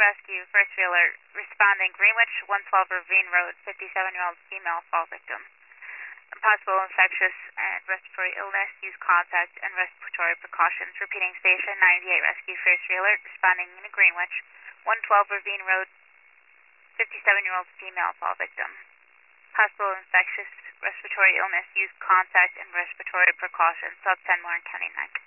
Rescue, first alert, responding Greenwich, 112 Ravine Road, 57-year-old female fall victim. Possible infectious and respiratory illness, use contact and respiratory precautions. Repeating station 98 Rescue, first alert, responding in Greenwich, 112 Ravine Road, 57-year-old female fall victim. Possible infectious respiratory illness, use contact and respiratory precautions. Sub 10 Warren County 9.